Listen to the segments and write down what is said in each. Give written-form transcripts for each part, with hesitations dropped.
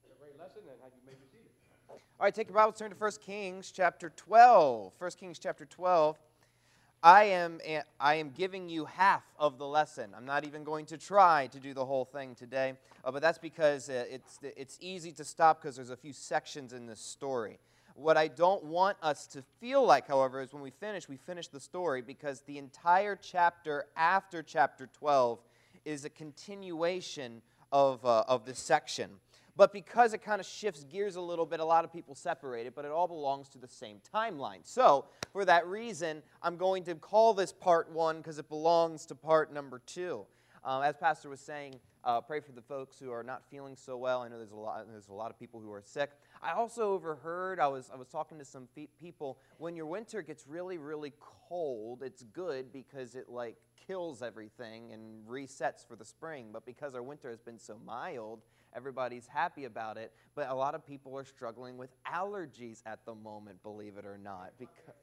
Great lesson, and you may be seated. All right, take your Bible, turn to 1 Kings chapter 12. 1 Kings chapter 12. I am giving you half of the lesson. I'm not even going to try to do the whole thing today, but that's because it's easy to stop because there's a few sections in this story. What I don't want us to feel like, however, is when we finish the story, because the entire chapter after chapter 12 is a continuation of this section. But because it kind of shifts gears a little bit, a lot of people separate it, but it all belongs to the same timeline. So, for that reason, I'm going to call this part 1 because it belongs to part number 2. As Pastor was saying, pray for the folks who are not feeling so well. I know there's a lot of people who are sick. I also overheard, I was talking to some people, when your winter gets really, really cold, it's good because it like kills everything and resets for the spring. But because our winter has been so mild, everybody's happy about it, but a lot of people are struggling with allergies at the moment, believe it or not.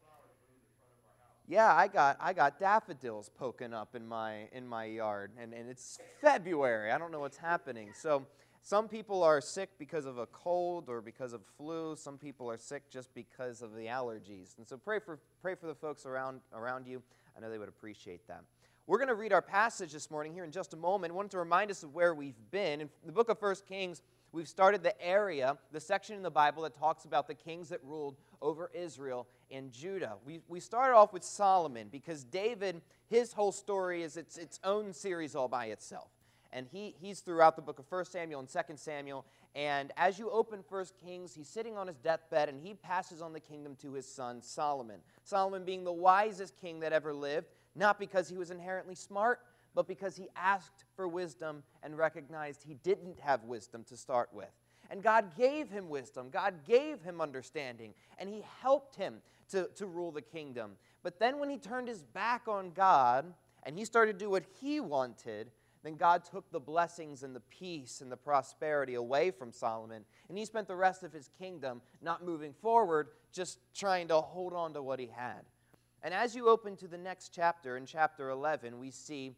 Yeah, I got daffodils poking up in my yard, and it's February. I don't know what's happening. So some people are sick because of a cold or because of flu. Some people are sick just because of the allergies. And so pray for the folks around you. I know they would appreciate that. We're going to read our passage this morning here in just a moment. I wanted to remind us of where we've been. In the book of 1 Kings, we've started the section in the Bible that talks about the kings that ruled over Israel and Judah. We started off with Solomon because David, his whole story is its own series all by itself. And he's throughout the book of 1 Samuel and 2 Samuel. And as you open 1 Kings, he's sitting on his deathbed, and he passes on the kingdom to his son Solomon. Solomon being the wisest king that ever lived, not because he was inherently smart, but because he asked for wisdom and recognized he didn't have wisdom to start with. And God gave him wisdom. God gave him understanding. And he helped him to rule the kingdom. But then when he turned his back on God and he started to do what he wanted, then God took the blessings and the peace and the prosperity away from Solomon. And he spent the rest of his kingdom not moving forward, just trying to hold on to what he had. And as you open to the next chapter, in chapter 11, we see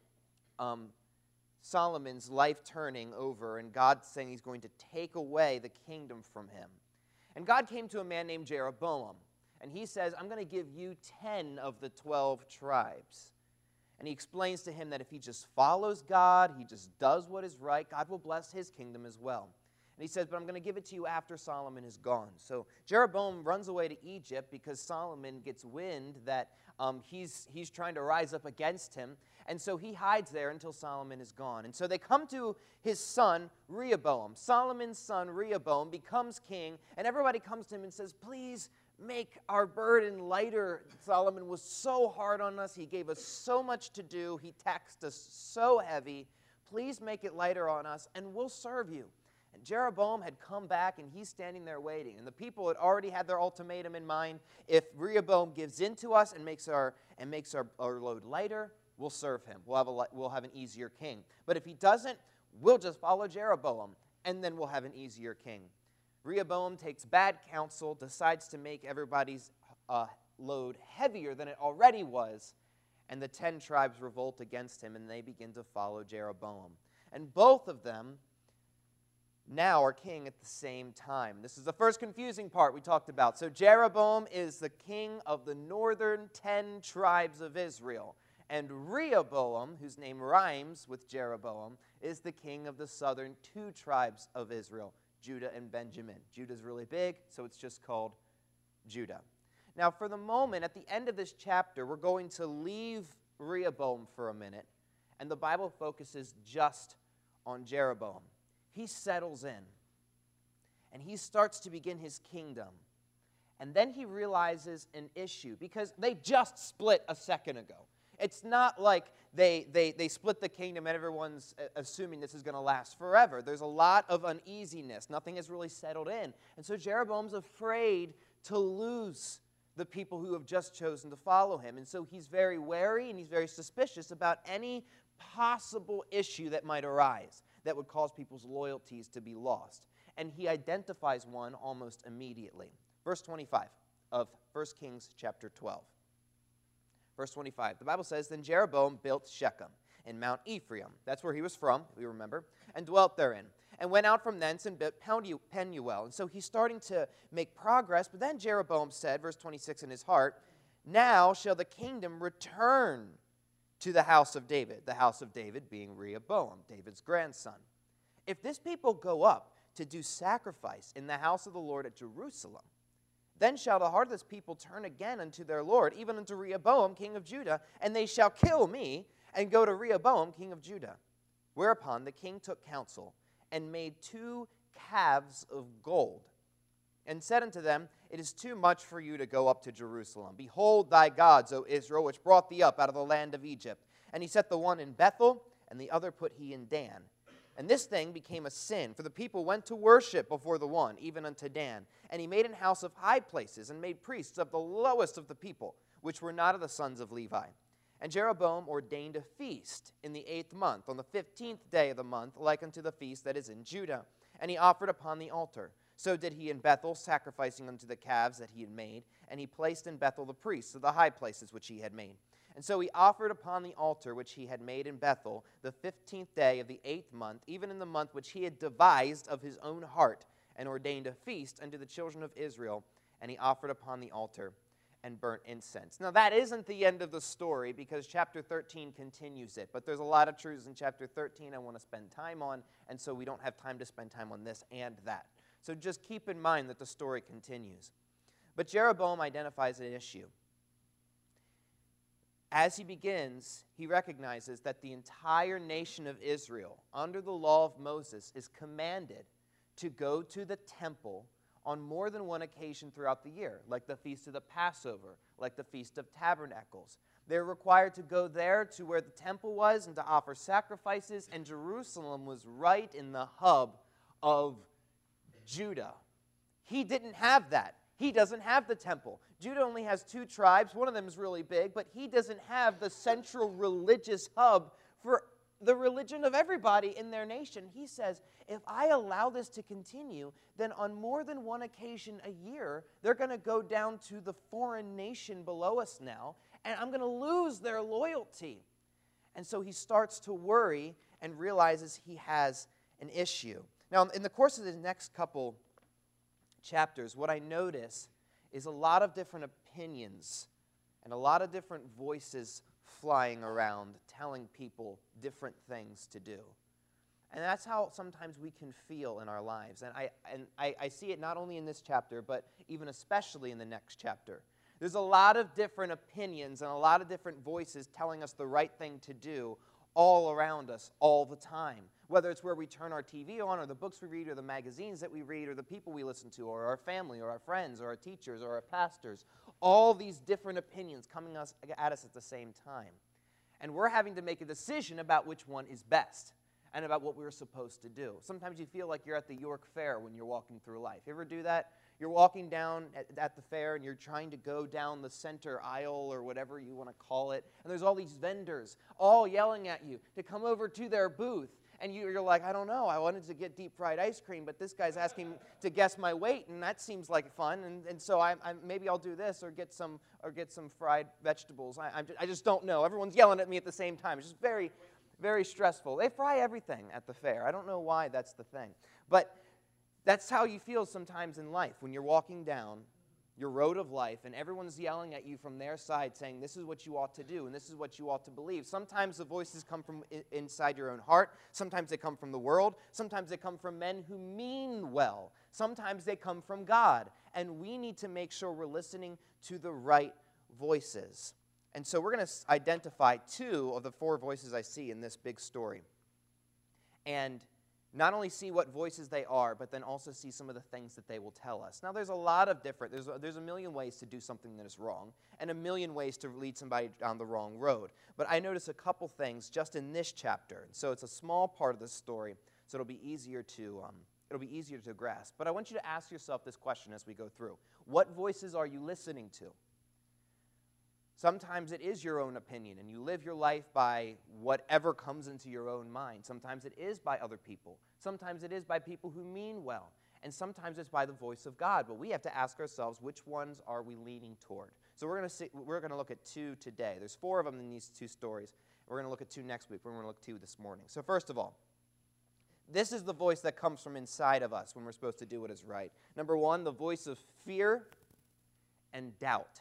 Solomon's life turning over and God saying he's going to take away the kingdom from him. And God came to a man named Jeroboam, and he says, I'm going to give you 10 of the 12 tribes. And he explains to him that if he just follows God, he just does what is right, God will bless his kingdom as well. And he says, but I'm going to give it to you after Solomon is gone. So Jeroboam runs away to Egypt because Solomon gets wind that he's trying to rise up against him. And so he hides there until Solomon is gone. And so they come to his son, Rehoboam. Solomon's son, Rehoboam, becomes king. And everybody comes to him and says, please make our burden lighter. Solomon was so hard on us. He gave us so much to do. He taxed us so heavy. Please make it lighter on us, and we'll serve you. And Jeroboam had come back, and he's standing there waiting. And the people had already had their ultimatum in mind. If Rehoboam gives in to us and makes our load lighter, we'll serve him. We'll have an easier king. But if he doesn't, we'll just follow Jeroboam, and then we'll have an easier king. Rehoboam takes bad counsel, decides to make everybody's load heavier than it already was, and the 10 tribes revolt against him, and they begin to follow Jeroboam. And both of them now are king at the same time. This is the first confusing part we talked about. So Jeroboam is the king of the northern 10 tribes of Israel. And Rehoboam, whose name rhymes with Jeroboam, is the king of the southern 2 tribes of Israel, Judah and Benjamin. Judah's really big, so it's just called Judah. Now, for the moment, at the end of this chapter, we're going to leave Rehoboam for a minute, and the Bible focuses just on Jeroboam. He settles in, and he starts to begin his kingdom. And then he realizes an issue, because they just split a second ago. It's not like they split the kingdom and everyone's assuming this is going to last forever. There's a lot of uneasiness. Nothing has really settled in. And so Jeroboam's afraid to lose the people who have just chosen to follow him. And so he's very wary and he's very suspicious about any possible issue that might arise that would cause people's loyalties to be lost. And he identifies one almost immediately. Verse 25 of 1 Kings chapter 12. Verse 25, the Bible says, then Jeroboam built Shechem in Mount Ephraim. That's where he was from, we remember, and dwelt therein. and went out from thence and built Penuel. And so he's starting to make progress. But then Jeroboam said, verse 26 in his heart, now shall the kingdom return to the house of David being Rehoboam, David's grandson. If this people go up to do sacrifice in the house of the Lord at Jerusalem, then shall the heart of this people turn again unto their Lord, even unto Rehoboam, king of Judah, and they shall kill me and go to Rehoboam, king of Judah. Whereupon the king took counsel and made 2 calves of gold, and said unto them, it is too much for you to go up to Jerusalem. Behold thy gods, O Israel, which brought thee up out of the land of Egypt. And he set the one in Bethel, and the other put he in Dan. And this thing became a sin, for the people went to worship before the one, even unto Dan. And he made an house of high places, and made priests of the lowest of the people, which were not of the sons of Levi. And Jeroboam ordained a feast in the 8th month, on the 15th day of the month, like unto the feast that is in Judah. And he offered upon the altar. So did he in Bethel, sacrificing unto the calves that he had made. And he placed in Bethel the priests of the high places which he had made. And so he offered upon the altar which he had made in Bethel the 15th day of the 8th month, even in the month which he had devised of his own heart, and ordained a feast unto the children of Israel. And he offered upon the altar and burnt incense. Now that isn't the end of the story, because chapter 13 continues it. But there's a lot of truths in chapter 13 I want to spend time on, and so we don't have time to spend time on this and that. So just keep in mind that the story continues. But Jeroboam identifies an issue. As he begins, he recognizes that the entire nation of Israel, under the law of Moses, is commanded to go to the temple on more than one occasion throughout the year, like the Feast of the Passover, like the Feast of Tabernacles. They're required to go there to where the temple was and to offer sacrifices, and Jerusalem was right in the hub of Judah. He didn't have that. He doesn't have the temple. Judah only has 2 tribes. One of them is really big, but he doesn't have the central religious hub for the religion of everybody in their nation. He says, if I allow this to continue, then on more than one occasion a year, they're going to go down to the foreign nation below us now, and I'm going to lose their loyalty. And so he starts to worry and realizes he has an issue. Now, in the course of the next couple chapters, what I notice is a lot of different opinions and a lot of different voices flying around telling people different things to do. And that's how sometimes we can feel in our lives. And I see it not only in this chapter, but even especially in the next chapter. There's a lot of different opinions and a lot of different voices telling us the right thing to do all around us all the time. Whether it's where we turn our TV on, or the books we read, or the magazines that we read, or the people we listen to, or our family, or our friends, or our teachers, or our pastors. All these different opinions coming at us at the same time. And we're having to make a decision about which one is best and about what we're supposed to do. Sometimes you feel like you're at the York Fair when you're walking through life. You ever do that? You're walking down at the fair and you're trying to go down the center aisle or whatever you want to call it, and there's all these vendors all yelling at you to come over to their booth. And you're like, I don't know, I wanted to get deep fried ice cream, but this guy's asking to guess my weight, and that seems like fun, and so maybe I'll do this or get some fried vegetables. I just don't know. Everyone's yelling at me at the same time. It's just very, very stressful. They fry everything at the fair. I don't know why that's the thing. But that's how you feel sometimes in life when you're walking down your road of life, and everyone's yelling at you from their side saying, this is what you ought to do, and this is what you ought to believe. Sometimes the voices come from inside your own heart. Sometimes they come from the world. Sometimes they come from men who mean well. Sometimes they come from God. And we need to make sure we're listening to the right voices. And so we're going to identify 2 of the 4 voices I see in this big story. And not only see what voices they are, but then also see some of the things that they will tell us. Now, there's a lot of different, there's a million ways to do something that is wrong, and a million ways to lead somebody down the wrong road. But I notice a couple things just in this chapter. So it's a small part of the story, so it'll be easier to grasp. But I want you to ask yourself this question as we go through. What voices are you listening to? Sometimes it is your own opinion, and you live your life by whatever comes into your own mind. Sometimes it is by other people. Sometimes it is by people who mean well. And sometimes it's by the voice of God. But we have to ask ourselves, which ones are we leaning toward? So we're going to look at 2 today. There's 4 of them in these 2 stories. We're going to look at 2 next week. We're going to look at 2 this morning. So first of all, This is the voice that comes from inside of us when we're supposed to do what is right. Number one, the voice of fear and doubt.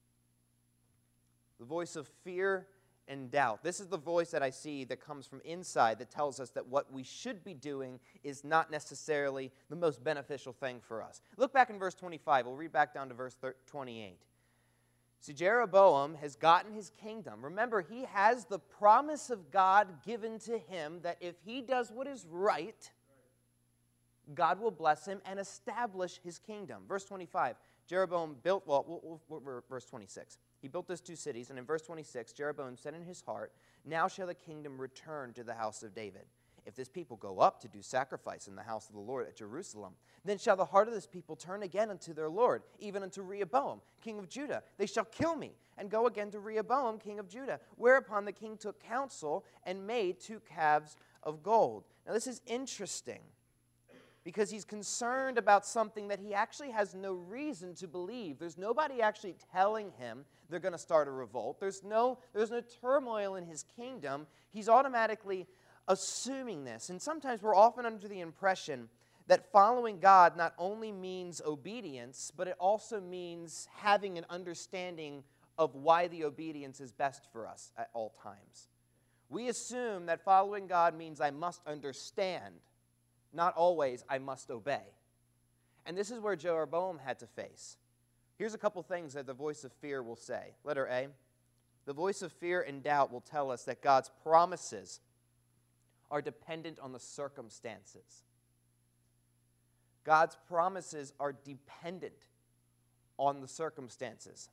The voice of fear and doubt. This is the voice that I see that comes from inside that tells us that what we should be doing is not necessarily the most beneficial thing for us. Look back in verse 25. We'll read back down to verse 28. See, Jeroboam has gotten his kingdom. Remember, he has the promise of God given to him that if he does what is right, God will bless him and establish his kingdom. Verse 25, Jeroboam built, verse 26. He built those two cities, and in verse 26, Jeroboam said in his heart, "Now shall the kingdom return to the house of David. If this people go up to do sacrifice in the house of the Lord at Jerusalem, then shall the heart of this people turn again unto their Lord, even unto Rehoboam, king of Judah. They shall kill me, and go again to Rehoboam, king of Judah." Whereupon the king took counsel and made 2 calves of gold. Now this is interesting, because he's concerned about something that he actually has no reason to believe. There's nobody actually telling him they're going to start a revolt. There's no turmoil in his kingdom. He's automatically assuming this. And sometimes we're often under the impression that following God not only means obedience, but it also means having an understanding of why the obedience is best for us at all times. We assume that following God means I must understand. Not always, I must obey. And this is where Jeroboam had to face. Here's a couple things that the voice of fear will say. Letter A, the voice of fear and doubt will tell us that God's promises are dependent on the circumstances. God's promises are dependent on the circumstances.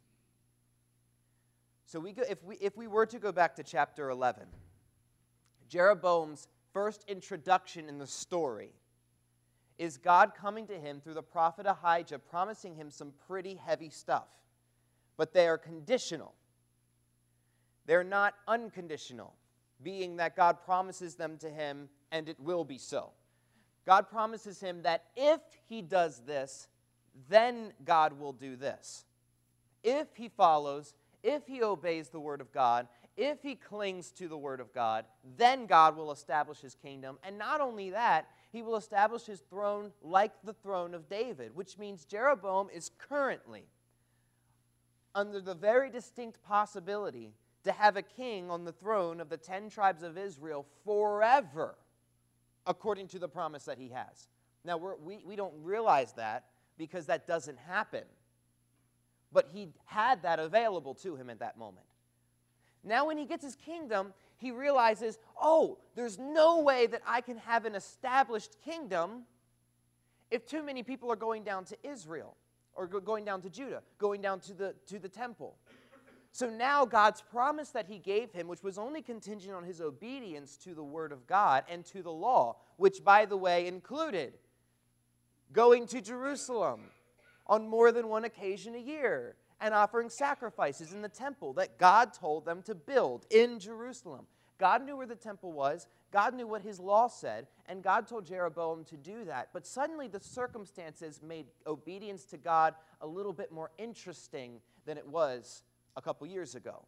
So if we were to go back to chapter 11, Jeroboam's first introduction in the story is God coming to him through the prophet Ahijah, promising him some pretty heavy stuff. But they are conditional. They're not unconditional, being that God promises them to him and it will be so. God promises him that if he does this, then God will do this. If he follows, if he obeys the word of God, if he clings to the word of God, then God will establish his kingdom. And not only that, he will establish his throne like the throne of David, which means Jeroboam is currently under the very distinct possibility to have a king on the throne of the 10 tribes of Israel forever, according to the promise that he has. Now, we don't realize that because that doesn't happen. But he had that available to him at that moment. Now when he gets his kingdom, he realizes, oh, there's no way that I can have an established kingdom if too many people are going down to Israel, or going down to Judah, going down to the temple. So now God's promise that he gave him, which was only contingent on his obedience to the word of God and to the law, which, by the way, included going to Jerusalem on more than one occasion a year, and offering sacrifices in the temple that God told them to build in Jerusalem. God knew where the temple was, God knew what his law said, and God told Jeroboam to do that. But suddenly the circumstances made obedience to God a little bit more interesting than it was a couple years ago.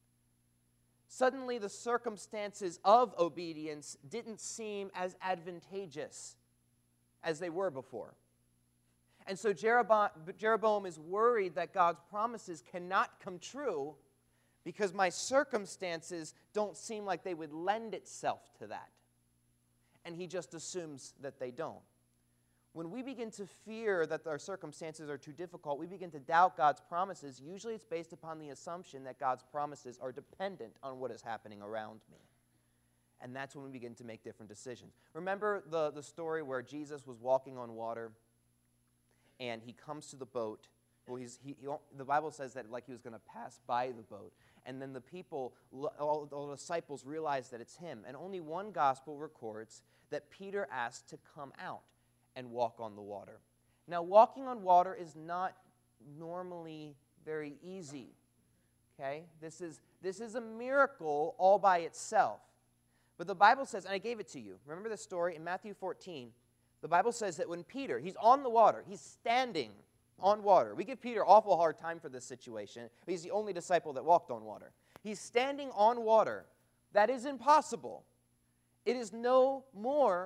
Suddenly the circumstances of obedience didn't seem as advantageous as they were before. And so Jeroboam is worried that God's promises cannot come true because my circumstances don't seem like they would lend itself to that. And he just assumes that they don't. When we begin to fear that our circumstances are too difficult, we begin to doubt God's promises. Usually it's based upon the assumption that God's promises are dependent on what is happening around me. And that's when we begin to make different decisions. Remember the story where Jesus was walking on water? And he comes to the boat. Well, the Bible says that like he was going to pass by the boat. And then the people, all the disciples realize that it's him. And only one gospel records that Peter asked to come out and walk on the water. Now, walking on water is not normally very easy. Okay? This is a miracle all by itself. But the Bible says, and I gave it to you. Remember the story in Matthew 14? The Bible says that when Peter, he's on the water, he's standing on water. We give Peter awful hard time for this situation. He's the only disciple that walked on water. He's standing on water. That is impossible. It is no more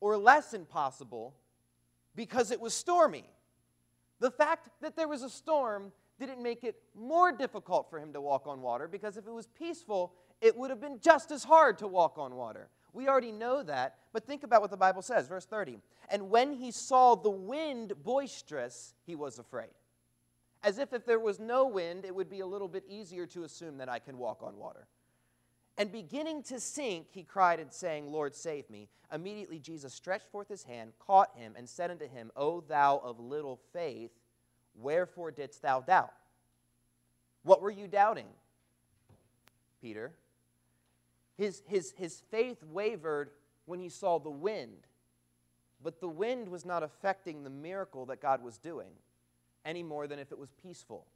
or less impossible because it was stormy. The fact that there was a storm didn't make it more difficult for him to walk on water, because if it was peaceful, it would have been just as hard to walk on water. We already know that, but think about what the Bible says, verse 30. And when he saw the wind boisterous, he was afraid. As if there was no wind, it would be a little bit easier to assume that I can walk on water. And beginning to sink, he cried and saying, Lord, save me. Immediately Jesus stretched forth his hand, caught him, and said unto him, O thou of little faith, wherefore didst thou doubt? What were you doubting, Peter? His faith wavered when he saw the wind, but the wind was not affecting the miracle that God was doing any more than if it was peaceful.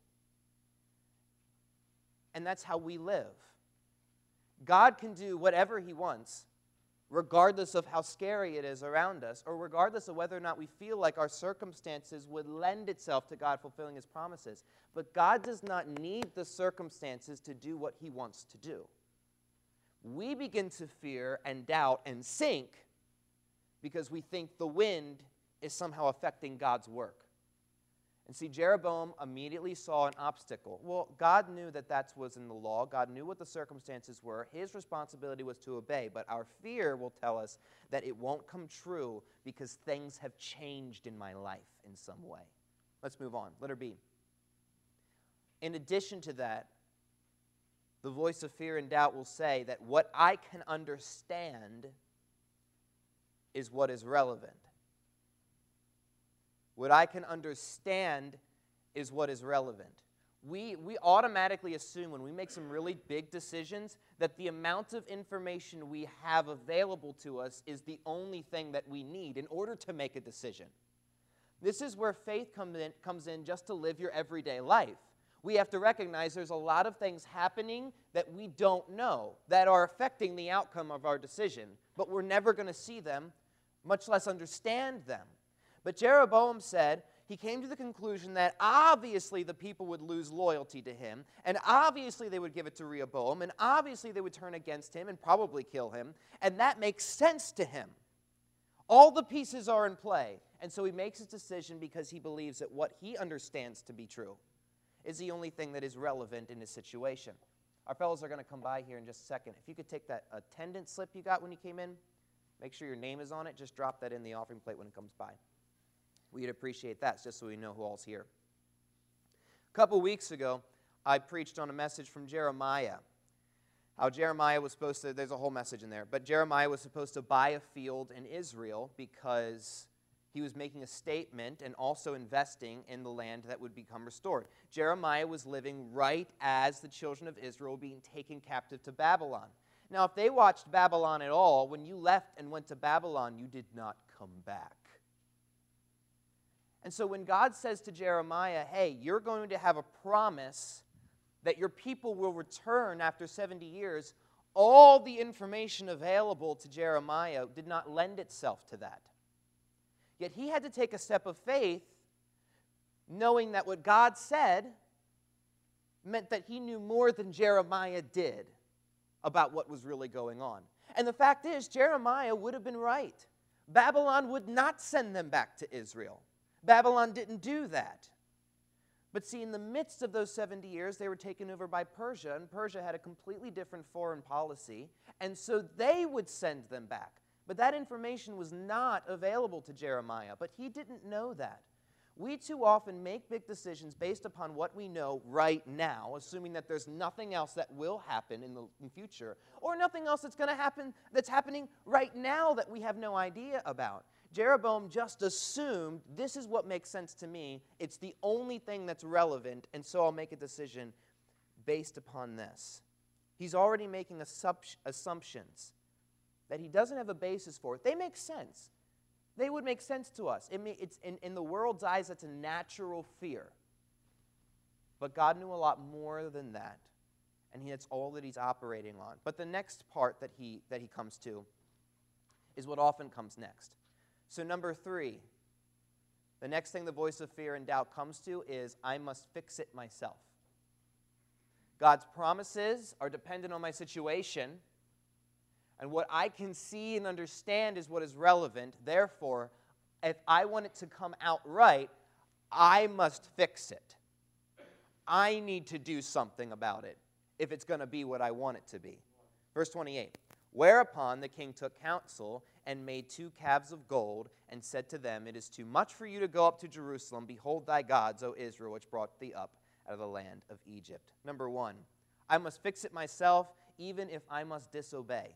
And that's how we live. God can do whatever he wants, regardless of how scary it is around us, or regardless of whether or not we feel like our circumstances would lend itself to God fulfilling his promises. But God does not need the circumstances to do what he wants to do. We begin to fear and doubt and sink because we think the wind is somehow affecting God's work. And see, Jeroboam immediately saw an obstacle. Well, God knew that was in the law. God knew what the circumstances were. His responsibility was to obey. But our fear will tell us that it won't come true because things have changed in my life in some way. Let's move on. Letter B. In addition to that, the voice of fear and doubt will say that what I can understand is what is relevant. What I can understand is what is relevant. We automatically assume when we make some really big decisions that the amount of information we have available to us is the only thing that we need in order to make a decision. This is where faith comes in just to live your everyday life. We have to recognize there's a lot of things happening that we don't know that are affecting the outcome of our decision, but we're never going to see them, much less understand them. But Jeroboam said he came to the conclusion that obviously the people would lose loyalty to him, and obviously they would give it to Rehoboam, and obviously they would turn against him and probably kill him, and that makes sense to him. All the pieces are in play, and so he makes his decision because he believes that what he understands to be true is the only thing that is relevant in his situation. Our fellows are going to come by here in just a second. If you could take that attendance slip you got when you came in, make sure your name is on it, just drop that in the offering plate when it comes by. We'd appreciate that, just so we know who all's here. A couple weeks ago, I preached on a message from Jeremiah. How Jeremiah was supposed to, there's a whole message in there, but Jeremiah was supposed to buy a field in Israel because he was making a statement and also investing in the land that would become restored. Jeremiah was living right as the children of Israel were being taken captive to Babylon. Now, if they watched Babylon at all, when you left and went to Babylon, you did not come back. And so when God says to Jeremiah, hey, you're going to have a promise that your people will return after 70 years, all the information available to Jeremiah did not lend itself to that. Yet he had to take a step of faith, knowing that what God said meant that he knew more than Jeremiah did about what was really going on. And the fact is, Jeremiah would have been right. Babylon would not send them back to Israel. Babylon didn't do that. But see, in the midst of those 70 years, they were taken over by Persia, and Persia had a completely different foreign policy, and so they would send them back. But that information was not available to Jeremiah, but he didn't know that. We too often make big decisions based upon what we know right now, assuming that there's nothing else that will happen in the future, or nothing else that's going to happen that's happening right now that we have no idea about. Jeroboam just assumed, this is what makes sense to me, it's the only thing that's relevant, and so I'll make a decision based upon this. He's already making assumptions that he doesn't have a basis for. They make sense. They would make sense to us. It's in the world's eyes, that's a natural fear. But God knew a lot more than that, and that's all that he's operating on. But the next part that he comes to is what often comes next. So number 3, the next thing the voice of fear and doubt comes to is, I must fix it myself. God's promises are dependent on my situation, And what I can see and understand is what is relevant. Therefore, if I want it to come out right, I must fix it. I need to do something about it if it's going to be what I want it to be. Verse 28. Whereupon the king took counsel and made 2 calves of gold and said to them, It is too much for you to go up to Jerusalem. Behold thy gods, O Israel, which brought thee up out of the land of Egypt. Number 1, I must fix it myself, even if I must disobey.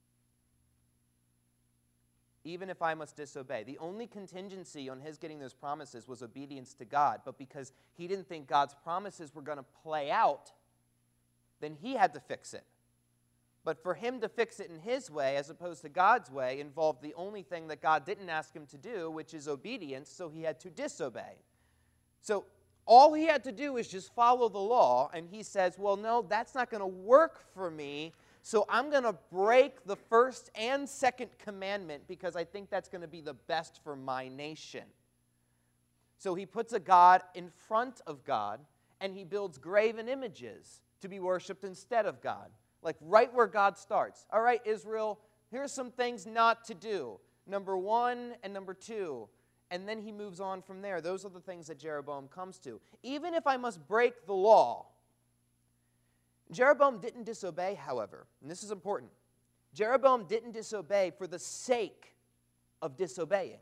Even if I must disobey. The only contingency on his getting those promises was obedience to God. But because he didn't think God's promises were going to play out, then he had to fix it. But for him to fix it in his way, as opposed to God's way, involved the only thing that God didn't ask him to do, which is obedience, so he had to disobey. So all he had to do is just follow the law, and he says, well, no, that's not going to work for me, so I'm going to break the first and second commandment because I think that's going to be the best for my nation. So he puts a god in front of God, and he builds graven images to be worshipped instead of God. Like right where God starts. All right, Israel, here's some things not to do. Number 1 and number 2. And then he moves on from there. Those are the things that Jeroboam comes to. Even if I must break the law. Jeroboam didn't disobey, however. And this is important. Jeroboam didn't disobey for the sake of disobeying.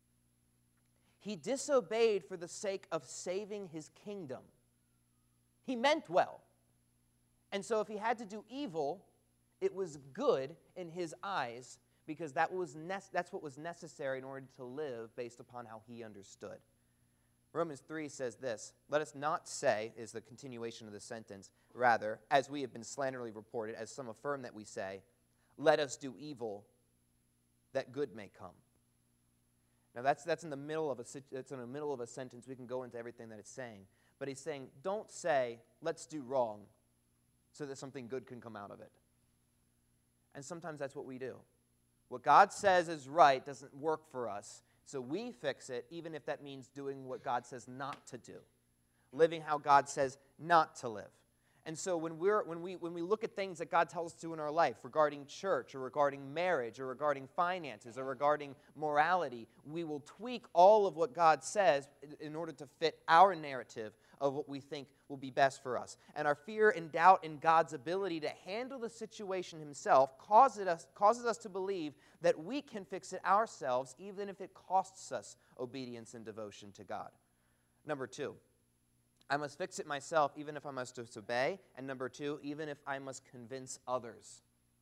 He disobeyed for the sake of saving his kingdom. He meant well. And so if he had to do evil, it was good in his eyes because that's what was necessary in order to live based upon how he understood. Romans 3 says this, Let us not say, is the continuation of the sentence, rather, as we have been slanderously reported, as some affirm that we say, let us do evil that good may come. Now that's in the middle of a sentence. We can go into everything that it's saying. But he's saying, don't say, let's do wrong, so that something good can come out of it. And sometimes that's what we do. What God says is right doesn't work for us, so we fix it, even if that means doing what God says not to do, living how God says not to live. And so when we look at things that God tells us to in our life regarding church or regarding marriage or regarding finances or regarding morality, we will tweak all of what God says in order to fit our narrative of what we think will be best for us. And our fear and doubt in God's ability to handle the situation himself causes us to believe that we can fix it ourselves, even if it costs us obedience and devotion to God. Number 2, I must fix it myself, even if I must disobey. And number 2, even if I must convince others.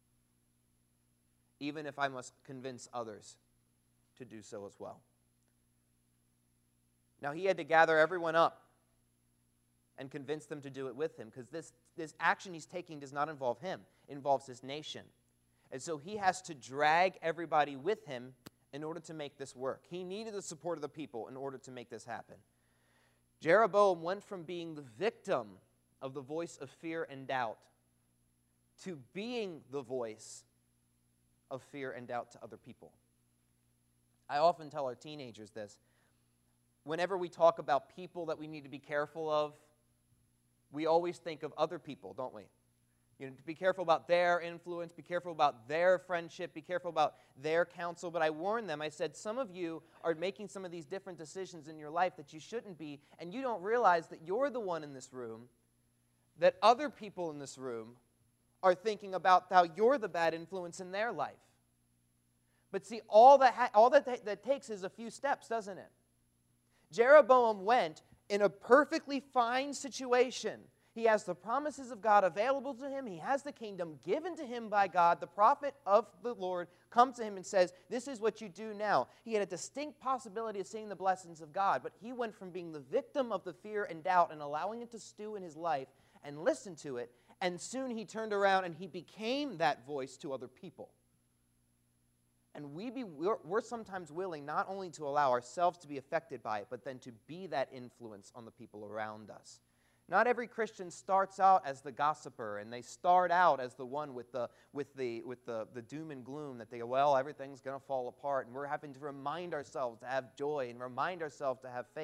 Even if I must convince others to do so as well. Now, he had to gather everyone up and convince them to do it with him, because this action he's taking does not involve him. It involves his nation. And so he has to drag everybody with him in order to make this work. He needed the support of the people in order to make this happen. Jeroboam went from being the victim of the voice of fear and doubt to being the voice of fear and doubt to other people. I often tell our teenagers this. Whenever we talk about people that we need to be careful of, we always think of other people, don't we? You know, to be careful about their influence, be careful about their friendship, be careful about their counsel. But I warned them, I said, some of you are making some of these different decisions in your life that you shouldn't be, and you don't realize that you're the one in this room, that other people in this room are thinking about how you're the bad influence in their life. But see, all that takes is a few steps, doesn't it? Jeroboam went in a perfectly fine situation. He has the promises of God available to him. He has the kingdom given to him by God. The prophet of the Lord comes to him and says, this is what you do now. He had a distinct possibility of seeing the blessings of God, but he went from being the victim of the fear and doubt and allowing it to stew in his life and listen to it, and soon he turned around and he became that voice to other people. And we're sometimes willing not only to allow ourselves to be affected by it, but then to be that influence on the people around us. Not every Christian starts out as the gossiper, and they start out as the one with the doom and gloom that everything's going to fall apart, and we're having to remind ourselves to have joy and remind ourselves to have faith.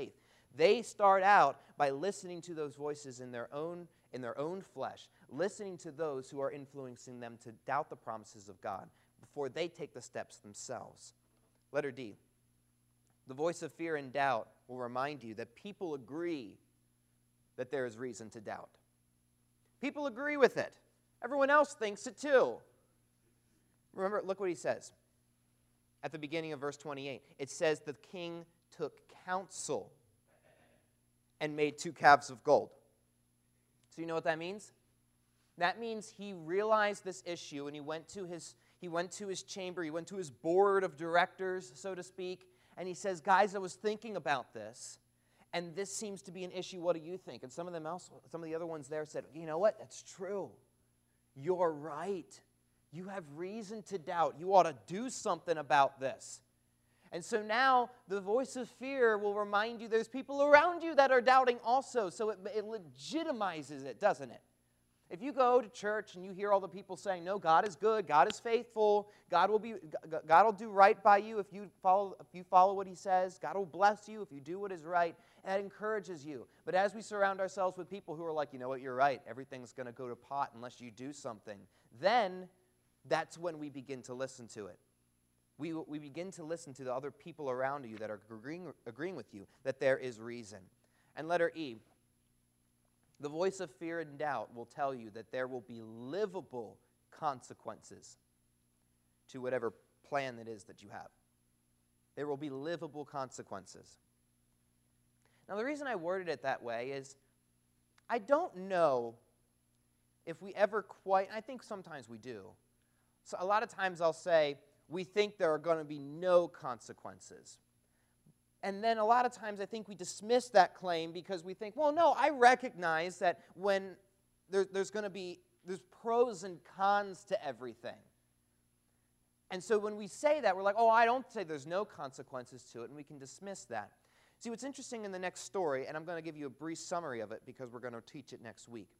They start out by listening to those voices in their own flesh, listening to those who are influencing them to doubt the promises of God before they take the steps themselves. Letter D. The voice of fear and doubt will remind you that people agree that there is reason to doubt. People agree with it. Everyone else thinks it too. Remember, look what he says. At the beginning of verse 28, it says the king took counsel and made 2 calves of gold. So you know what that means? That means he realized this issue and he went to his chamber, he went to his board of directors, so to speak, and he says, guys, I was thinking about this, and this seems to be an issue. What do you think? And some of the other ones there said, you know what? That's true. You're right. You have reason to doubt. You ought to do something about this. And so now the voice of fear will remind you there's people around you that are doubting also. So it legitimizes it, doesn't it? If you go to church and you hear all the people saying, no, God is good, God is faithful, God will do right by you if you follow what he says, God will bless you if you do what is right, that encourages you. But as we surround ourselves with people who are like, you know what, you're right, everything's going to go to pot unless you do something, then that's when we begin to listen to it. We begin to listen to the other people around you that are agreeing with you that there is reason. And letter E, the voice of fear and doubt will tell you that there will be livable consequences to whatever plan it is that you have. There will be livable consequences. Now, the reason I worded it that way is I don't know if we ever quite, I think sometimes we do. So a lot of times I'll say, we think there are going to be no consequences. And then a lot of times I think we dismiss that claim because we think, well, no, I recognize that when there's pros and cons to everything. And so when we say that, we're like, oh, I don't say there's no consequences to it, and we can dismiss that. See, what's interesting in the next story, and I'm going to give you a brief summary of it because we're going to teach it next week.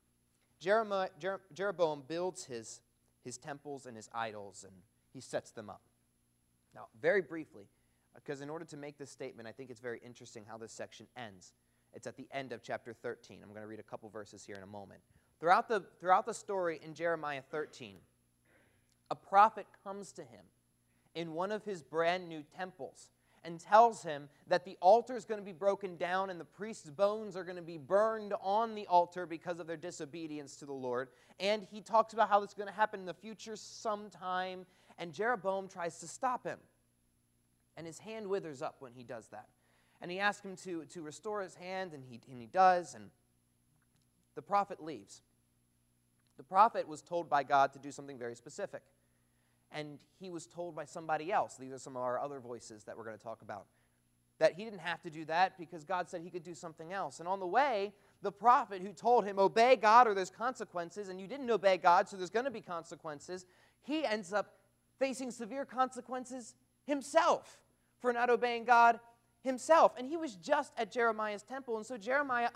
Jeroboam builds his temples and his idols, and he sets them up. Now, very briefly, because in order to make this statement, I think it's very interesting how this section ends. It's at the end of chapter 13. I'm going to read a couple verses here in a moment. Throughout the story in Jeremiah 13, a prophet comes to him in one of his brand new temples and tells him that the altar is going to be broken down and the priest's bones are going to be burned on the altar because of their disobedience to the Lord. And he talks about how this is going to happen in the future sometime, and Jeroboam tries to stop him. And his hand withers up when he does that. And he asks him to restore his hand, and he does, and the prophet leaves. The prophet was told by God to do something very specific. And he was told by somebody else, these are some of our other voices that we're going to talk about, that he didn't have to do that because God said he could do something else. And on the way, the prophet who told him, obey God or there's consequences, and you didn't obey God, so there's going to be consequences, he ends up facing severe consequences himself for not obeying God himself. And he was just at Jeremiah's temple, and so Jeroboam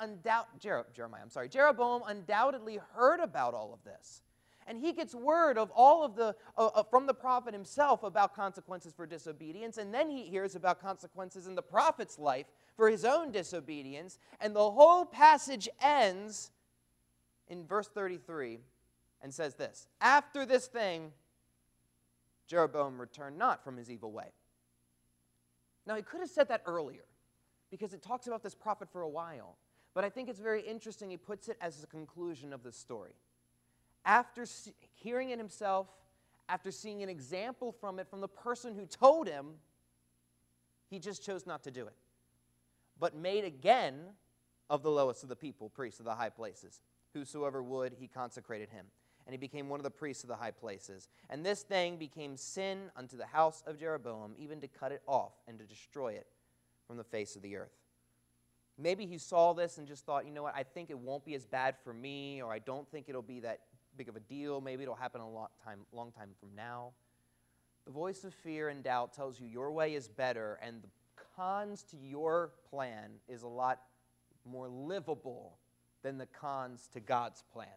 undoubtedly heard about all of this. And he gets word of all of from the prophet himself about consequences for disobedience, and then he hears about consequences in the prophet's life for his own disobedience, and the whole passage ends in verse 33 and says this: after this thing, Jeroboam returned not from his evil way. Now, he could have said that earlier, because it talks about this prophet for a while, but I think it's very interesting he puts it as the conclusion of this story. After hearing it himself, after seeing an example from it from the person who told him, he just chose not to do it, but made again of the lowest of the people priests of the high places. Whosoever would, he consecrated him, and he became one of the priests of the high places. And this thing became sin unto the house of Jeroboam, even to cut it off and to destroy it from the face of the earth. Maybe he saw this and just thought, you know what, I think it won't be as bad for me, or I don't think it'll be that big of a deal. Maybe it'll happen a long time from now. The voice of fear and doubt tells you your way is better, and the cons to your plan is a lot more livable than the cons to God's plan.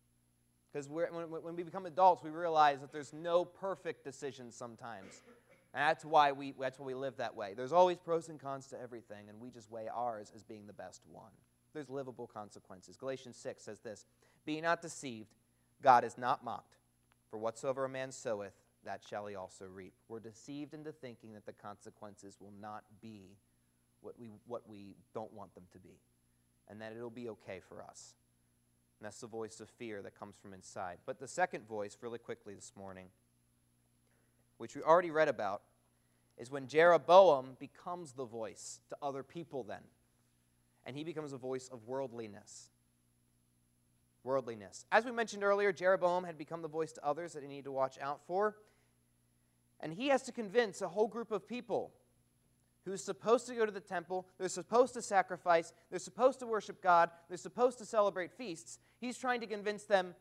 Because when we become adults, we realize that there's no perfect decision sometimes. And that's why we live that way. There's always pros and cons to everything, and we just weigh ours as being the best one. There's livable consequences. Galatians 6 says this, "Be not deceived, God is not mocked. For whatsoever a man soweth, that shall he also reap." We're deceived into thinking that the consequences will not be what we don't want them to be, and that it'll be okay for us. And that's the voice of fear that comes from inside. But the second voice, really quickly this morning, which we already read about, is when Jeroboam becomes the voice to other people then. And he becomes a voice of worldliness. Worldliness. As we mentioned earlier, Jeroboam had become the voice to others that he needed to watch out for. And he has to convince a whole group of people who's supposed to go to the temple, they're supposed to sacrifice, they're supposed to worship God, they're supposed to celebrate feasts. He's trying to convince them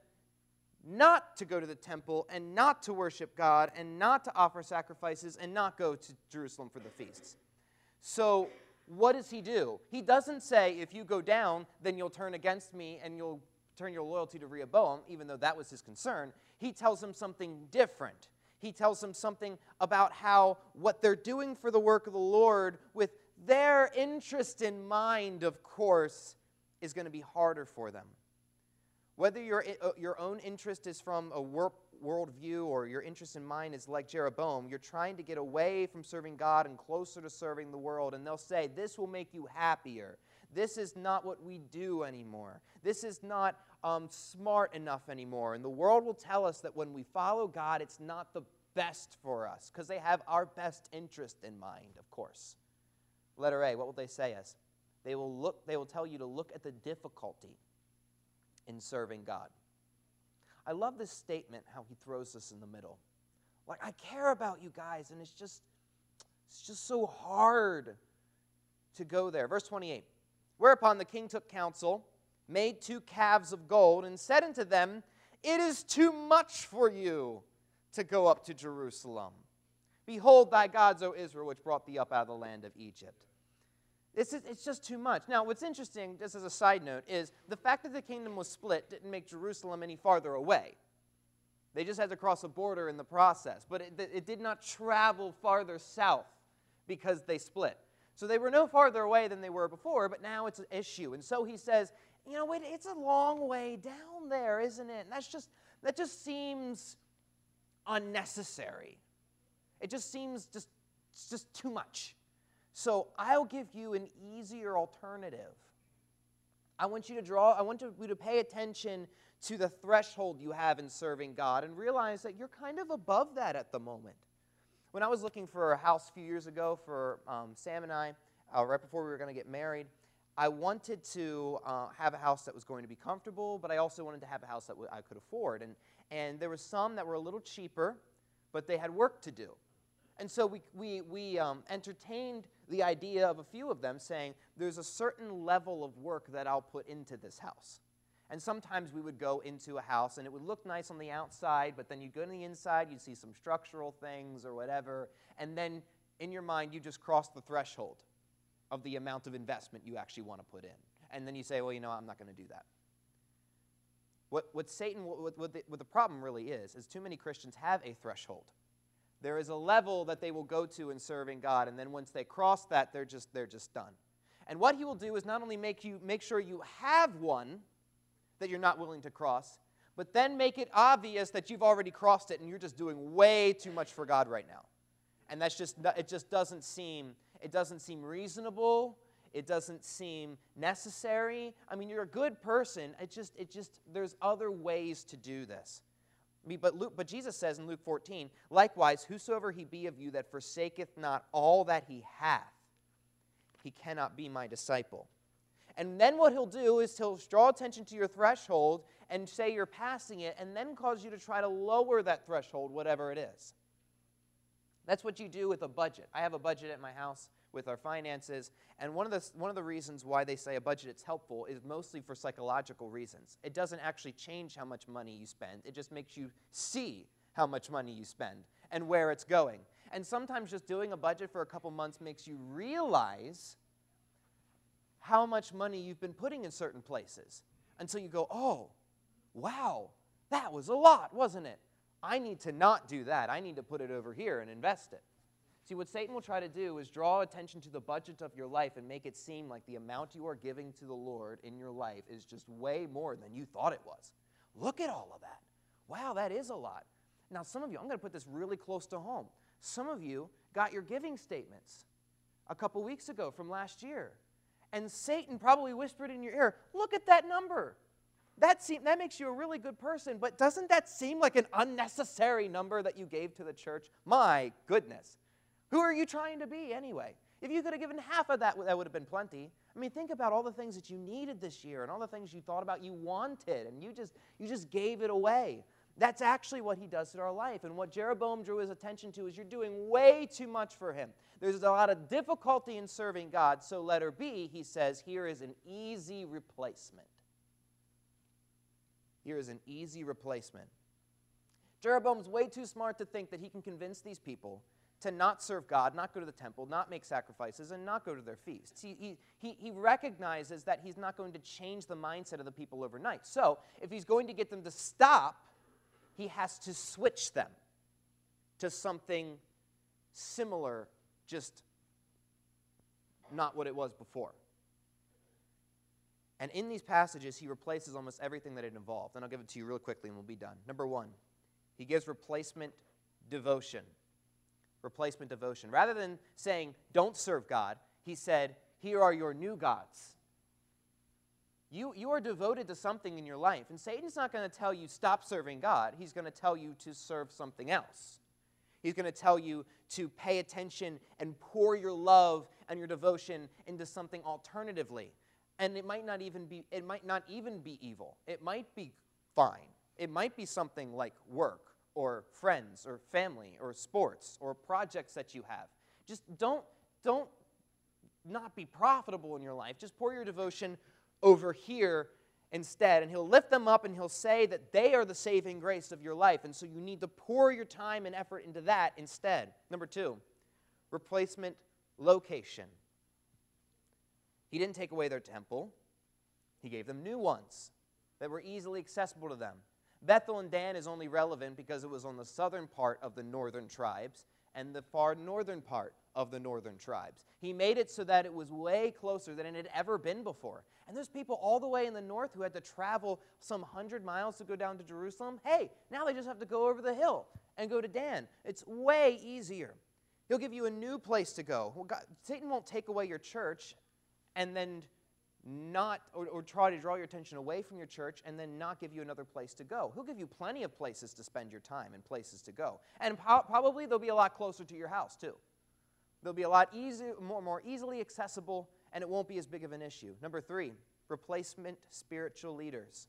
not to go to the temple and not to worship God and not to offer sacrifices and not go to Jerusalem for the feasts. So what does he do? He doesn't say, if you go down, then you'll turn against me and you'll turn your loyalty to Rehoboam, even though that was his concern. He tells them something different. He tells them something about how what they're doing for the work of the Lord with their interest in mind, of course, is going to be harder for them. Whether your own interest is from a worldview or your interest in mind is like Jeroboam, you're trying to get away from serving God and closer to serving the world. And they'll say, this will make you happier. This is not what we do anymore. This is not smart enough anymore. And the world will tell us that when we follow God, it's not the best for us because they have our best interest in mind, of course. Letter A, what will they say us? They will tell you to look at the difficulty in serving God. I love this statement, how he throws this in the middle. Like, I care about you guys, and it's just so hard to go there. Verse 28, whereupon the king took counsel, made 2 calves of gold, and said unto them, it is too much for you to go up to Jerusalem. Behold thy gods, O Israel, which brought thee up out of the land of Egypt. It's just too much. Now, what's interesting, just as a side note, is the fact that the kingdom was split didn't make Jerusalem any farther away. They just had to cross a border in the process. But it did not travel farther south because they split. So they were no farther away than they were before, but now it's an issue. And so he says, it's a long way down there, isn't it? And that just seems unnecessary. It just seems just too much. So I'll give you an easier alternative. I want you to pay attention to the threshold you have in serving God and realize that you're kind of above that at the moment. When I was looking for a house a few years ago for Sam and I, right before we were going to get married, I wanted to have a house that was going to be comfortable, but I also wanted to have a house that I could afford. And there were some that were a little cheaper, but they had work to do. And so we entertained the idea of a few of them saying, there's a certain level of work that I'll put into this house. And sometimes we would go into a house, and it would look nice on the outside, but then you'd go to the inside, you'd see some structural things or whatever, and then in your mind, you just cross the threshold of the amount of investment you actually want to put in. And then you say, well, I'm not going to do that. What the problem really is too many Christians have a threshold. There is a level that they will go to in serving God, and then once they cross that, they're just done. And what he will do is not only make sure you have one that you're not willing to cross, but then make it obvious that you've already crossed it and you're just doing way too much for God right now. And it just doesn't seem reasonable. It doesn't seem necessary. I mean, you're a good person. There's other ways to do this. But Jesus says in Luke 14, likewise, whosoever he be of you that forsaketh not all that he hath, he cannot be my disciple. And then what he'll do is he'll draw attention to your threshold and say you're passing it, and then cause you to try to lower that threshold, whatever it is. That's what you do with a budget. I have a budget at my house with our finances, and one of the reasons why they say a budget is helpful is mostly for psychological reasons. It doesn't actually change how much money you spend. It just makes you see how much money you spend and where it's going. And sometimes just doing a budget for a couple months makes you realize how much money you've been putting in certain places until you go, oh, wow, that was a lot, wasn't it? I need to not do that. I need to put it over here and invest it. See, what Satan will try to do is draw attention to the budget of your life and make it seem like the amount you are giving to the Lord in your life is just way more than you thought it was. Look at all of that. Wow, that is a lot. Now, some of you, I'm going to put this really close to home. Some of you got your giving statements a couple weeks ago from last year. And Satan probably whispered in your ear, look at that number. That makes you a really good person, but doesn't that seem like an unnecessary number that you gave to the church? My goodness. Who are you trying to be anyway? If you could have given half of that, that would have been plenty. I mean, think about all the things that you needed this year and all the things you thought about you wanted, and you just gave it away. That's actually what he does in our life. And what Jeroboam drew his attention to is you're doing way too much for him. There's a lot of difficulty in serving God, so letter B, he says, here is an easy replacement. Here is an easy replacement. Jeroboam's way too smart to think that he can convince these people to not serve God, not go to the temple, not make sacrifices, and not go to their feasts. He recognizes that he's not going to change the mindset of the people overnight. So if he's going to get them to stop, he has to switch them to something similar, just not what it was before. And in these passages, he replaces almost everything that it involved. And I'll give it to you real quickly and we'll be done. Number one, he gives replacement devotion. Replacement devotion. Rather than saying, don't serve God, he said, here are your new gods. You are devoted to something in your life, and Satan's not going to tell you stop serving God. He's going to tell you to serve something else. He's going to tell you to pay attention and pour your love and your devotion into something alternatively. And it might not even be evil. It might be fine. It might be something like work or friends or family or sports or projects that you have. Just don't not be profitable in your life. Just pour your devotion over here instead, and he'll lift them up and he'll say that they are the saving grace of your life, and so you need to pour your time and effort into that instead. Number two, replacement location. He didn't take away their temple. He gave them new ones that were easily accessible to them. Bethel and Dan is only relevant because it was on the southern part of the northern tribes and the far northern part of the northern tribes. He made it so that it was way closer than it had ever been before. And there's people all the way in the north who had to travel some 100 miles to go down to Jerusalem. Hey, now they just have to go over the hill and go to Dan. It's way easier. He'll give you a new place to go. Well, Satan won't take away your church and then not, or try to draw your attention away from your church and then not give you another place to go. He'll give you plenty of places to spend your time and places to go. And probably they'll be a lot closer to your house too. They'll be a lot more easily accessible, and it won't be as big of an issue. Number three, replacement spiritual leaders.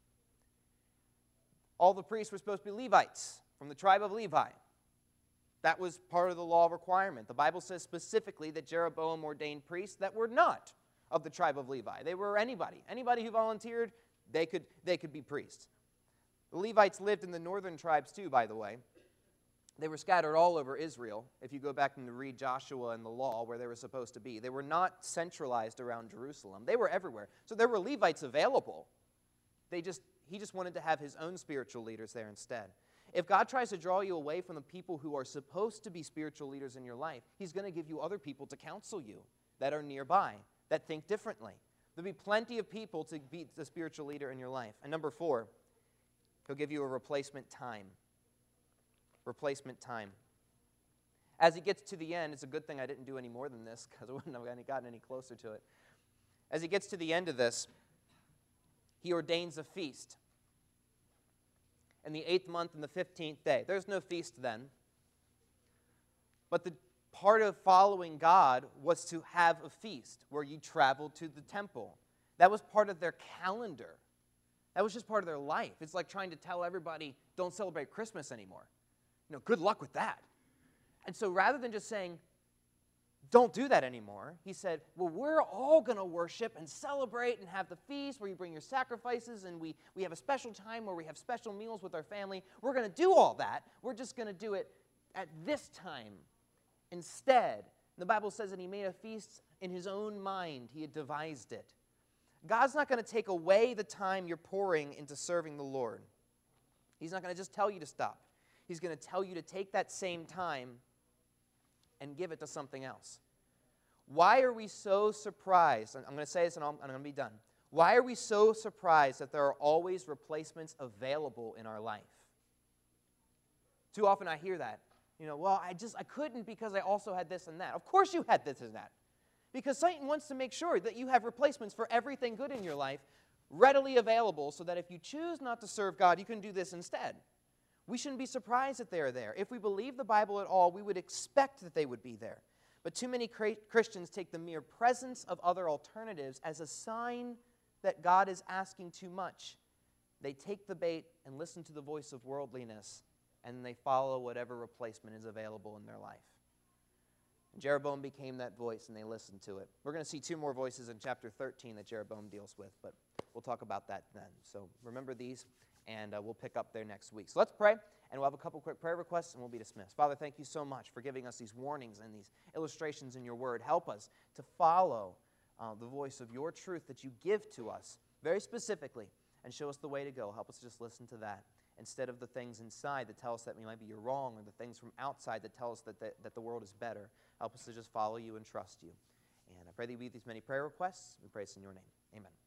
All the priests were supposed to be Levites from the tribe of Levi. That was part of the law requirement. The Bible says specifically that Jeroboam ordained priests that were not of the tribe of Levi. They were anybody. Anybody who volunteered, they could be priests. The Levites lived in the northern tribes too, by the way. They were scattered all over Israel, if you go back and read Joshua and the law where they were supposed to be. They were not centralized around Jerusalem. They were everywhere. So there were Levites available. He just wanted to have his own spiritual leaders there instead. If God tries to draw you away from the people who are supposed to be spiritual leaders in your life, he's going to give you other people to counsel you that are nearby, that think differently. There'll be plenty of people to be the spiritual leader in your life. And number four, he'll give you a replacement time. Replacement time. As he gets to the end, it's a good thing I didn't do any more than this because I wouldn't have gotten any closer to it. As he gets to the end of this, he ordains a feast. In the 8th month and the 15th day. There's no feast then. But the part of following God was to have a feast where you traveled to the temple. That was part of their calendar. That was just part of their life. It's like trying to tell everybody, don't celebrate Christmas anymore. Good luck with that. And so rather than just saying, don't do that anymore, he said, well, we're all going to worship and celebrate and have the feast where you bring your sacrifices and we have a special time where we have special meals with our family. We're going to do all that. We're just going to do it at this time instead. The Bible says that he made a feast in his own mind. He had devised it. God's not going to take away the time you're pouring into serving the Lord. He's not going to just tell you to stop. He's going to tell you to take that same time and give it to something else? Why are we so surprised? I'm going to say this and I'm going to be done. Why are we so surprised that there are always replacements available in our life? Too often I hear that. Well, I couldn't because I also had this and that. Of course you had this and that. Because Satan wants to make sure that you have replacements for everything good in your life readily available so that if you choose not to serve God, you can do this instead. We shouldn't be surprised that they are there. If we believe the Bible at all, we would expect that they would be there. But too many Christians take the mere presence of other alternatives as a sign that God is asking too much. They take the bait and listen to the voice of worldliness, and they follow whatever replacement is available in their life. And Jeroboam became that voice, and they listened to it. We're going to see two more voices in chapter 13 that Jeroboam deals with, but we'll talk about that then. So remember these, and we'll pick up there next week. So let's pray, and we'll have a couple quick prayer requests, and we'll be dismissed. Father, thank you so much for giving us these warnings and these illustrations in your word. Help us to follow the voice of your truth that you give to us very specifically, and show us the way to go. Help us to just listen to that instead of the things inside that tell us that maybe you're wrong, or the things from outside that tell us that the world is better. Help us to just follow you and trust you. And I pray that you meet these many prayer requests. We pray this in your name. Amen.